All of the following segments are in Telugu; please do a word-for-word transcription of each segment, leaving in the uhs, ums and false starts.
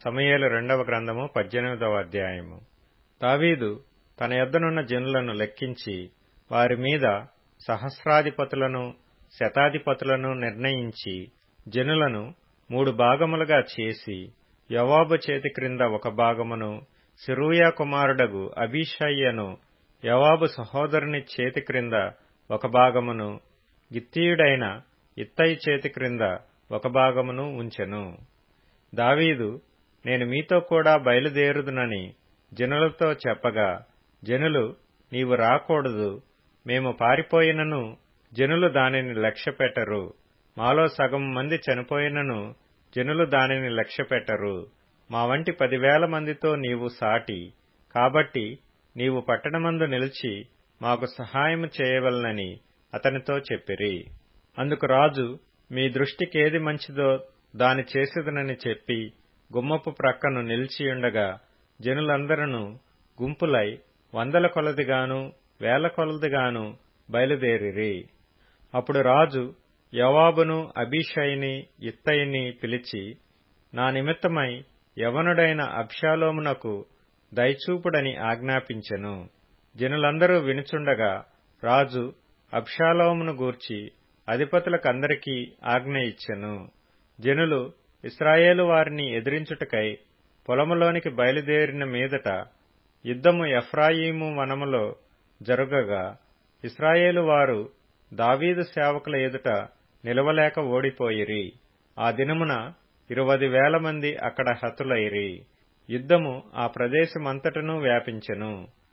సమూయేలు రెండవ గ్రంథము పద్దెనిమిదవ అధ్యాయము. దావీదు తన యొద్దనున్న జనులను లెక్కించి వారి మీద సహస్రాధిపతులను శతాధిపతులను నిర్ణయించి జనులను మూడు భాగములుగా చేసి యోవాబు చేతి క్రింద ఒక భాగమును, సెరూయా కుమారుడగు అబీషాయిను యోవాబు సహోదరుని చేతి క్రింద ఒక భాగమును, గిత్తీయుడైన ఇత్తయి చేతి క్రింద ఒక భాగమును ఉంచెను. దావీదు, నేను మీతో కూడా బయలుదేరుదునని జనులతో చెప్పగా, జనులు, నీవు రాకూడదు, మేము పారిపోయినను జనులు దానిని లక్ష్యపెట్టరు, మాలో సగం మంది చనిపోయినను జనులు దానిని లక్ష్యపెట్టరు, మా వంటి పదివేల మందితో నీవు సాటి, కాబట్టి నీవు పట్టణమందు నిలిచి మాకు సహాయము చేయవలనని అతనితో చెప్పిరి. అందుకు రాజు, మీ దృష్టికేది మంచిదో దాని చేసేదనని చెప్పి గుమ్మపు ప్రక్కను నిలిచియుండగా జనులందరూ గుంపులై వందల కొలదిగాను వేల కొలదిగాను బయలుదేరిరి. అప్పుడు రాజు యోవాబును అబీషాయిని ఇత్తయిని పిలిచి, నా నిమిత్తమై యవనుడైన అబ్షాలోమునకు దయచూపుడని ఆజ్ఞాపించెను. జనులందరూ వినుచుండగా రాజు అబ్షాలోమును గూర్చి అధిపతులకందరికీ ఆజ్ఞ ఇచ్చెను. జనులు ఇశ్రాయేలు వారిని ఎదిరించుటకై పొలములోనికి బయలుదేరిన మీదట యుద్ధము ఎఫ్రాయిము వనములో జరుగగా ఇశ్రాయేలు వారు దావీదు సేవకుల ఎదుట నిలవలేక ఓడిపోయిరి. ఆ దినమున ఇరువది వేల మంది అక్కడ హతులైరి. యుద్ధము ఆ ప్రదేశమంతటను వ్యాపించెను.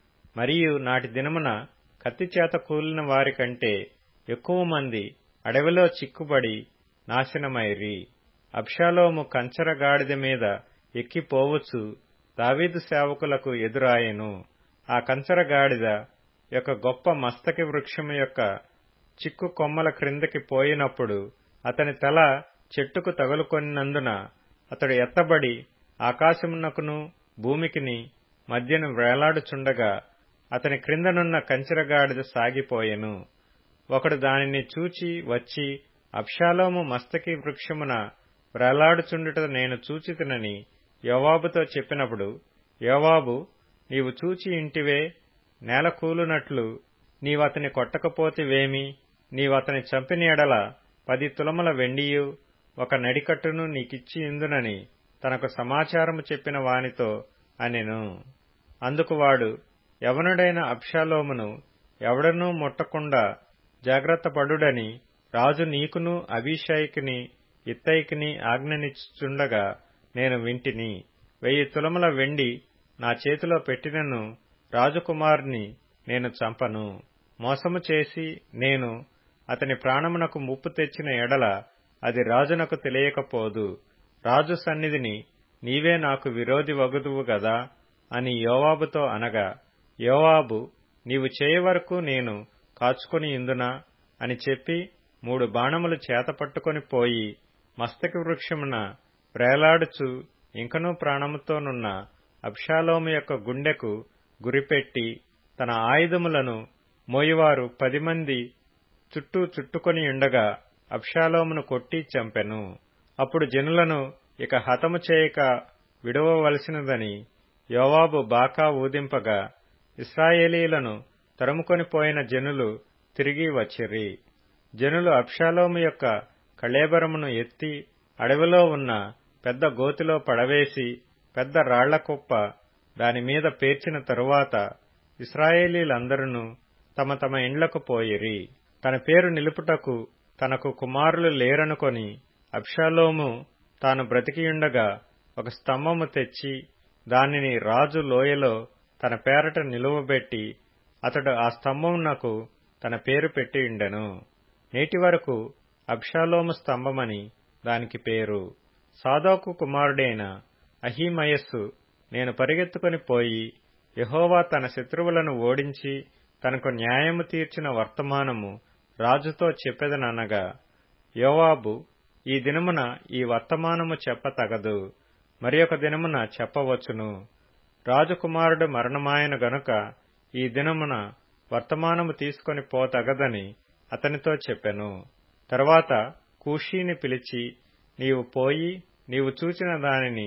మరియు నాటి దినమున కత్తిచేత కూలిన వారి కంటే ఎక్కువ మంది అడవిలో చిక్కుబడి నాశనమైరి. అబ్షాలోము కంచర గాడిద మీద ఎక్కిపోవచ్చు దావీదు సేవకులకు ఎదురాయెను. ఆ కంచర గాడిద యొక్క గొప్ప మస్తకి వృక్షము యొక్క చిక్కు కొమ్మల క్రిందకి పోయినప్పుడు అతని తల చెట్టుకు తగులుకొనినందున అతడు ఎత్తబడి ఆకాశమునకును భూమికిని మధ్యను వ్రేలాడుచుండగా అతని క్రిందనున్న కంచరగాడిద సాగిపోయెను. ఒకడు దానిని చూచి వచ్చి, అబ్షాలోము మస్తకి వృక్షమున వ్రేలాడుచుండుట నేను చూచితినని యోవాబుతో చెప్పినప్పుడు, యోవాబు, నీవు చూచి ఇంటివే, నేల కూలునట్లు నీవతని కొట్టకపోతివేమి? నీవతని చంపిన ఎడల పది తులముల వెండియు ఒక నడికట్టును నీకిచ్చి ఇందునని తనకు సమాచారము చెప్పిన వానితో అనెను. అందుకు వాడు, యవనుడైన అబ్షాలోమును ఎవడనూ ముట్టకుండా జాగ్రత్తపడుడని రాజు నీకును అబీషాయికిని ఇత్తయికిని ఆజ్ఞనిచ్చుచుండగా నేను వింటిని. వెయ్యి తులముల వెండి నా చేతిలో పెట్టినను రాజకుమారుని నేను చంపను. మోసము చేసి నేను అతని ప్రాణమునకు ముప్పు తెచ్చిన ఎడల అది రాజునకు తెలియకపోదు. రాజు సన్నిధిని నీవే నాకు విరోధి వగుదువు గదా అని యోవాబుతో అనగా, యోవాబు, నీవు చేయవరకు నేను కాచుకొని ఇందునా అని చెప్పి మూడు బాణములు చేతపట్టుకొని పోయి మస్తకి వృక్షమున వ్రేలాడుచు ఇంకనూ ప్రాణముతోనున్న అబ్షాలోము యొక్క గుండెకు గురిపెట్టి తన ఆయుధములను మోయివారు పది మంది చుట్టూ చుట్టుకొని ఉండగా అబ్షాలోమును కొట్టి చంపెను. అప్పుడు జనులను ఇక హతము చేయక విడువవలసినదని యోవాబు బాకా ఊదింపగా ఇశ్రాయేలీలను తరుముకొని పోయిన జనులు తిరిగి వచ్చిరి. జనులు అబ్షాలోము యొక్క కళేబరమును ఎత్తి అడవిలో ఉన్న పెద్ద గోతిలో పడవేసి పెద్ద రాళ్ల కుప్ప దానిమీద పేర్చిన తరువాత ఇశ్రాయేలీలందరూ తమ తమ ఇండ్లకు పోయిరి. తన పేరు నిలుపుటకు తనకు కుమారులు లేరనుకొని అబ్షాలోము తాను బ్రతికియుండగా ఒక స్తంభము తెచ్చి దానిని రాజు లోయలో తన పేరట నిలువబెట్టి అతడు ఆ స్తంభమునకు తన పేరు పెట్టియుండెను. నేటి వరకు అబ్షాలోము స్తంభమని దానికి పేరు. సాదోకు కుమారుడైన అహీమయస్సు నేను పరిగెత్తుకొని పోయి యెహోవా తన శత్రువులను ఓడించి తనకు న్యాయము తీర్చిన వర్తమానము రాజుతో చెప్పెదననగా, యోవాబు, ఈ దినమున ఈ వర్తమానము చెప్పతగదు, మరి ఒక దినమున చెప్పవచ్చును. రాజకుమారుడు మరణమాయన గనుక ఈ దినమున వర్తమానము తీసుకొని పోతగదని అతనితో చెప్పెను. తరువాత కూషీని పిలిచి, నీవు పోయి నీవు చూచిన దానిని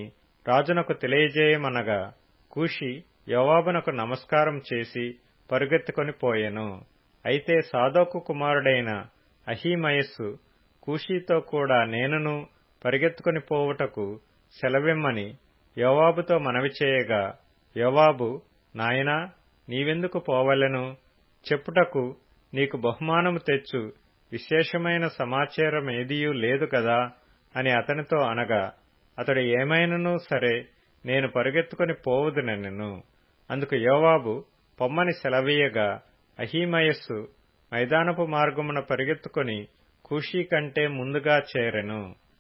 రాజునకు తెలియజేయమనగా కూషి యోవాబునకు నమస్కారం చేసి పరుగెత్తుకొని పోయెను. అయితే సాదోకు కుమారుడైన అహీమయస్సు కూషీతో కూడా నేనును పరిగెత్తుకొని పోవుటకు సెలవిమ్మని యోవాబుతో మనవి చేయగా, యోవాబు, నాయనా, నీవెందుకు పోవలెను? చెప్పుటకు నీకు బహుమానము తెచ్చు విశేషమైన సమాచారమేదియూ లేదు కదా అని అతనితో అనగా, అతడు ఏమైనను సరే నేను పరుగెత్తుకొని పోవుదునెనెను. అందుకు యోవాబు పొమ్మని సెలవీయగా అహీమయస్సు మైదానపు మార్గమున పరిగెత్తుకొని కూషీ కంటే ముందుగా చేరెను.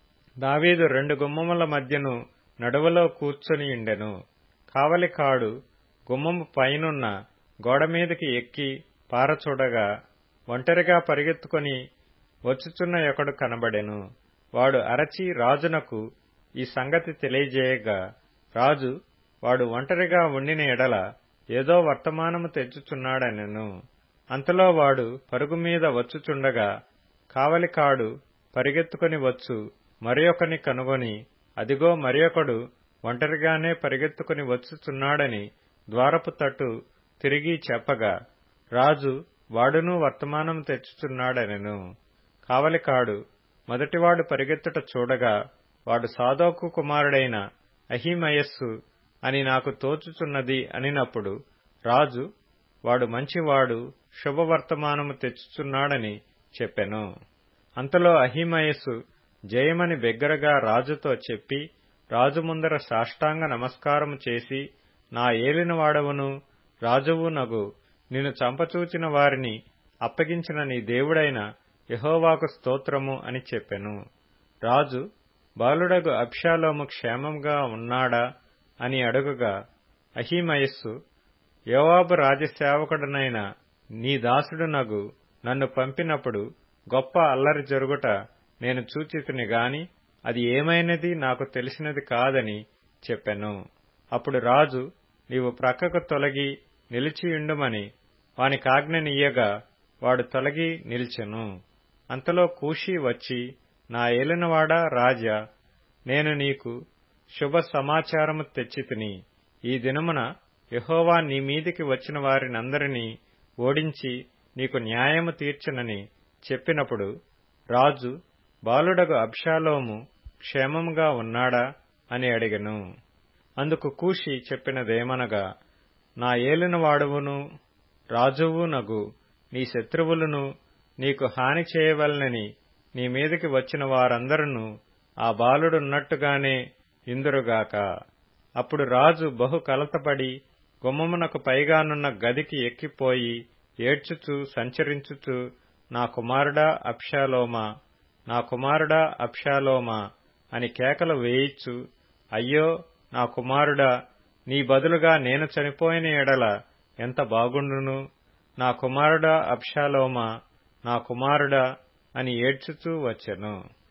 దావీదు రెండు గుమ్మముల మధ్యను నడువలో కూర్చొనియుండెను. కావలికాడు గుమ్మము పైనున్న గోడమీదికి ఎక్కి పారచూడగా ఒంటరిగా పరిగెత్తుకొని వచ్చుచున్న ఒకడు కనబడెను. వాడు అరచి రాజునకు ఈ సంగతి తెలియజేయగా, రాజు వాడు ఒంటరిగా ఉండిన ఎడల ఏదో వర్తమానము తెచ్చుచున్నాడనెను. అంతలో వాడు పరుగుమీద వచ్చుచుండగా కావలికాడు పరిగెత్తుకొని వచ్చు మరియొకని కనుగొని, అదిగో మరియొకడు ఒంటరిగానే పరిగెత్తుకొని వచ్చుచున్నాడని ద్వారపు తట్టు తిరిగి చెప్పగా, రాజు వాడునూ వర్తమానం తెచ్చుచున్నాడనెను. కావలికాడు మొదటివాడు పరిగెత్తుట చూడగా, వాడు సాదోకు కుమారుడైన అహీమయస్సు అని నాకు తోచుచున్నది అనినప్పుడు రాజు వాడు మంచివాడు, శుభవర్తమానము తెచ్చుచున్నాడని చెప్పెను. అంతలో అహీమయస్సు జయమని బిగ్గరగా రాజుతో చెప్పి రాజు ముందర సాష్టాంగ నమస్కారము చేసి, నా ఏలినవాడవును రాజువు నగు నిన్ను చంపచూచిన వారిని అప్పగించిన నీ దేవుడైన యెహోవాకు స్తోత్రము అని చెప్పెను. రాజు బాలుడగు అబ్షాలోము క్షేమంగా ఉన్నాడా అని అడుగగా, అహీమయస్సు, యోవాబు రాజసేవకుడనైన నీ దాసుడునగు నన్ను పంపినప్పుడు గొప్ప అల్లరి జరుగుట నేను చూచితిని గాని అది ఏమైనది నాకు తెలిసినది కాదని చెప్పెను. అప్పుడు రాజు, నీవు ప్రక్కకు తొలగి నిలిచియుండుమని వానికాజ్ఞనియ్యగా వాడు తొలగి నిలిచెను. అంతలో కూషీ వచ్చి, నా ఏలినవాడా రాజా, నేను నీకు శుభ సమాచారము తెచ్చితిని. ఈ దినమున యెహోవా నీ మీదికి వచ్చిన వారినందరినీ ఓడించి నీకు న్యాయము తీర్చునని చెప్పినప్పుడు రాజు, బాలుడగు అబ్షాలోము క్షేమముగా ఉన్నాడా అని అడిగెను. అందుకు కూషీ చెప్పినదేమనగా, నా ఏలినవాడవును రాజువు నగు నీ శత్రువులను నీకు హాని చేయవలనని నీ మీదికి వచ్చిన వారందరూ ఆ బాలుడున్నట్టుగానే ఇందురుగాక. అప్పుడు రాజు బహు కలతపడి గుమ్మమునకు పైగానున్న గదికి ఎక్కిపోయి ఏడ్చుచూ సంచరించుచూ, నా కుమారుడా అబ్షాలోమా, నా కుమారుడా అబ్షాలోమా అని కేకలు వేయిచు, అయ్యో నా కుమారుడా, నీ బదులుగా నేను చనిపోయిన ఎడల ఎంత బాగుండును, నా కుమారుడా అబ్షాలోమా, నా కుమారుడా అని ఏడ్చుచూ వచ్చెను.